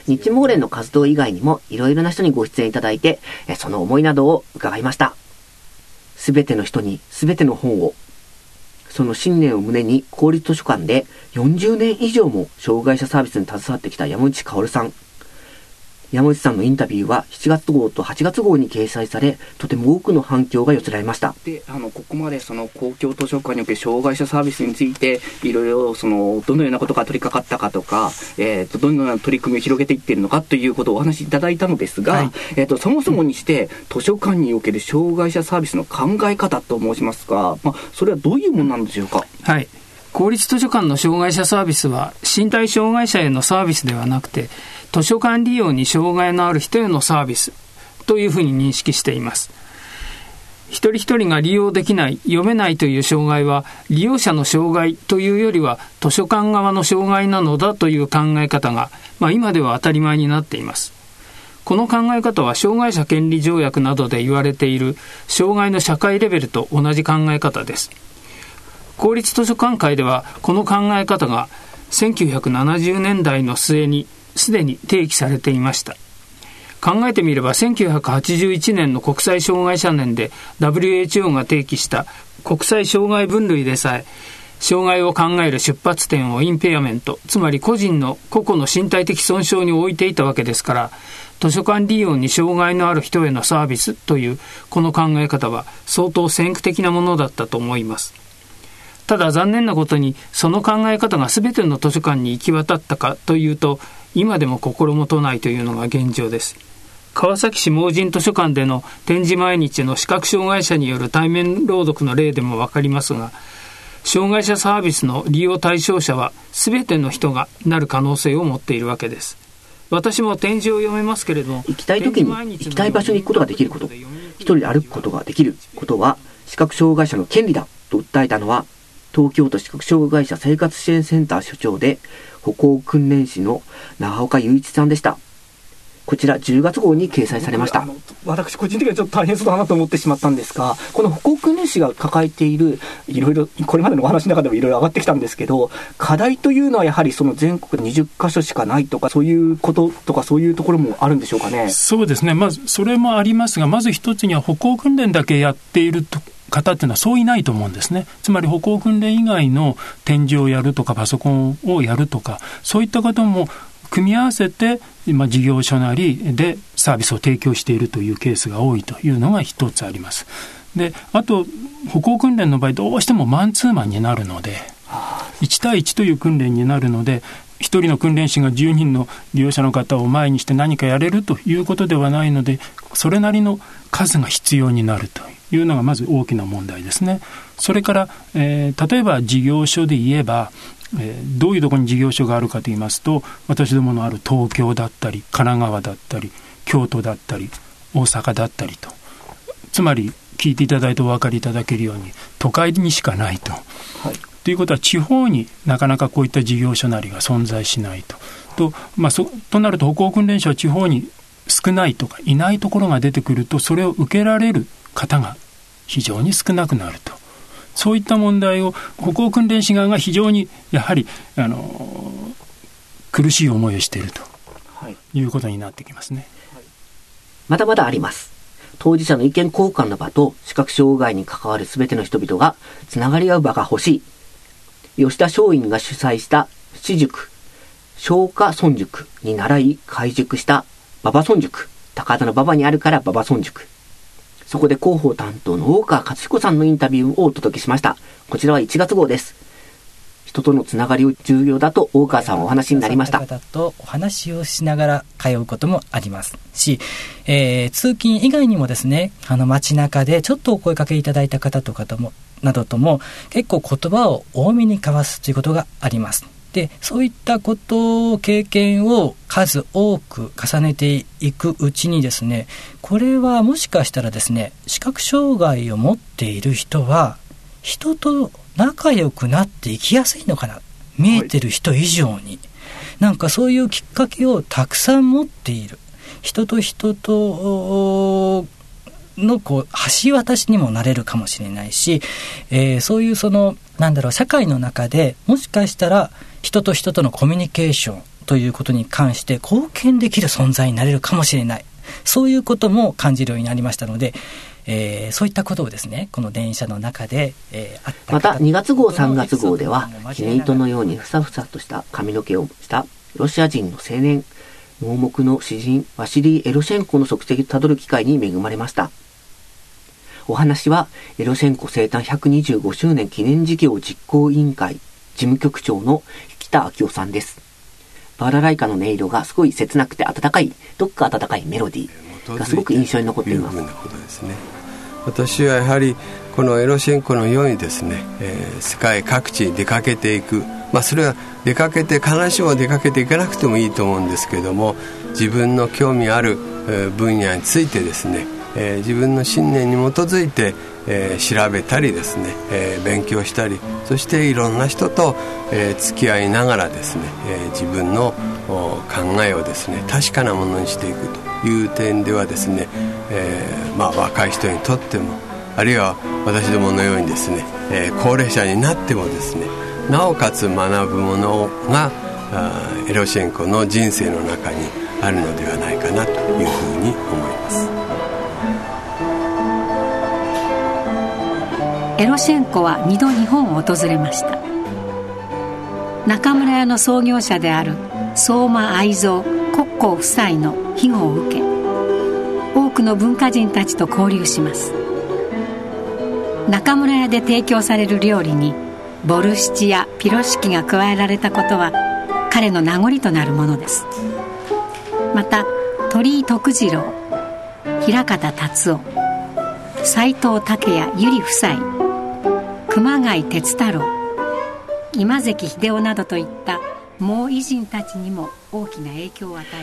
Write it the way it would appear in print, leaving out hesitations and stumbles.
日毛連の活動以外にもいろいろな人にご出演いただいて、その思いなどを伺いました。すべての人にすべての本を。その信念を胸に公立図書館で40年以上も障害者サービスに携わってきた山内薫さん。山内さんのインタビューは7月号と8月号に掲載され、とても多くの反響が寄せられました。 で、ここまでその公共図書館における障害者サービスについて、いろいろどのようなことが取り掛かったかとか、どのような取り組みを広げていっているのかということをお話しいただいたのですが、はい、そもそもにして図書館における障害者サービスの考え方と申しますが、それはどういうものなんでしょうか。 はい。公立図書館の障害者サービスは身体障害者へのサービスではなくて、図書館利用に障害のある人へのサービスというふうに認識しています。一人一人が利用できない、読めないという障害は利用者の障害というよりは図書館側の障害なのだという考え方が、今では当たり前になっています。この考え方は障害者権利条約などで言われている障害の社会レベルと同じ考え方です。公立図書館会ではこの考え方が1970年代の末にすでに提起されていました。考えてみれば1981年の国際障害者年で WHO が提起した国際障害分類でさえ、障害を考える出発点をインペアメント、つまり個々の身体的損傷に置いていたわけですから、図書館利用に障害のある人へのサービスというこの考え方は相当先駆的なものだったと思います。ただ残念なことにその考え方が全ての図書館に行き渡ったかというと、今でも心もとないというのが現状です。川崎市盲人図書館での展示毎日の視覚障害者による対面朗読の例でもわかりますが、障害者サービスの利用対象者は全ての人がなる可能性を持っているわけです。私も展示を読めますけれども、 行きたい時に行きたい場所に行くことができること、一人で歩くことができることは視覚障害者の権利だと訴えたのは、東京都視覚障害者生活支援センター所長で歩行訓練士の長岡雄一さんでした。こちら10月号に掲載されました。 私個人的にはちょっと大変そうだなと思ってしまったんですが、この歩行訓練士が抱えているいろいろ、これまでのお話の中でもいろいろ上がってきたんですけど、課題というのはやはりその全国で20カ所しかないとか、そういうこととかそういうところもあるんでしょうかね。 そうですね、まずそれもありますが、まず一つには歩行訓練だけやっている方っていうのはそういないと思うんですね。つまり歩行訓練以外の展示をやるとかパソコンをやるとか、そういった方も組み合わせて事業所なりでサービスを提供しているというケースが多いというのが一つあります。で、あと歩行訓練の場合どうしてもマンツーマンになるので、1対1という訓練になるので、1人の訓練士が10人の利用者の方を前にして何かやれるということではないので、それなりの数が必要になるというのがまず大きな問題ですね。それから、例えば事業所で言えば、どういうところに事業所があるかといいますと、私どものある東京だったり神奈川だったり京都だったり大阪だったりと、つまり聞いていただいてお分かりいただけるように都会にしかないと、ということは地方になかなかこういった事業所なりが存在しないとなると、歩行訓練士は地方に少ないとかいないところが出てくると、それを受けられる方が非常に少なくなると、そういった問題を歩行訓練士側が非常にやはり苦しい思いをしているということになってきますね。 まだまだあります。当事者の意見交換の場と視覚障害に関わるすべての人々がつながり合う場が欲しい。吉田松陰が主催した私塾、松下村塾に習い開塾した馬場村塾、高田の馬場にあるから馬場村塾。そこで広報担当の大川勝彦さんのインタビューをお届けしました。こちらは1月号です。人とのつながりを重要だと大川さんはお話になりました。 方とお話をしながら通うこともありますし、通勤以外にもですね、街中でちょっとお声かけいただいた方とかともなどとも結構言葉を多めに交わすということがあります。で、そういったこと経験を数多く重ねていくうちにですね、これはもしかしたらですね、視覚障害を持っている人は人と仲良くなっていきやすいのかな、見えてる人以上に、なんかそういうきっかけをたくさん持っている人と人との橋渡しにもなれるかもしれないし、そういう社会の中でもしかしたら人と人とのコミュニケーションということに関して貢献できる存在になれるかもしれない、そういうことも感じるようになりましたので、そういったことをですね、この電車の中で、あったまた2月号3月号では絹糸のようにふさふさとした髪の毛をしたロシア人の青年、盲目の詩人ワシリー・エロシェンコの足跡をたどる機会に恵まれました。お話はエロシェンコ生誕125周年記念事業実行委員会事務局長の北明夫さんです。バラライカの音色がすごい切なくて温かい、どっか温かいメロディーがすごく印象に残っています。 私はやはりこのエロシェンコのようにですね、世界各地に出かけていく、それは出かけて必ずしも出かけていかなくてもいいと思うんですけれども、自分の興味ある分野についてですね、自分の信念に基づいて、調べたりですね、勉強したり、そしていろんな人と、付き合いながらですね、自分の考えをですね確かなものにしていくという点ではですね、若い人にとっても、あるいは私どものようにですね、高齢者になってもですね、なおかつ学ぶものがエロシェンコの人生の中にあるのではないかなというふうに思います。 エロシェンコは2度日本を訪れました。中村屋の創業者である相馬愛蔵国交夫妻の庇護を受け、多くの文化人たちと交流します。中村屋で提供される料理にボルシチやピロシキが加えられたことは彼の名残となるものです。また鳥居徳次郎、平方達夫、斎藤武也百合夫妻、熊谷哲太郎、今関秀夫などといった毛偉人たちにも大きな影響を与え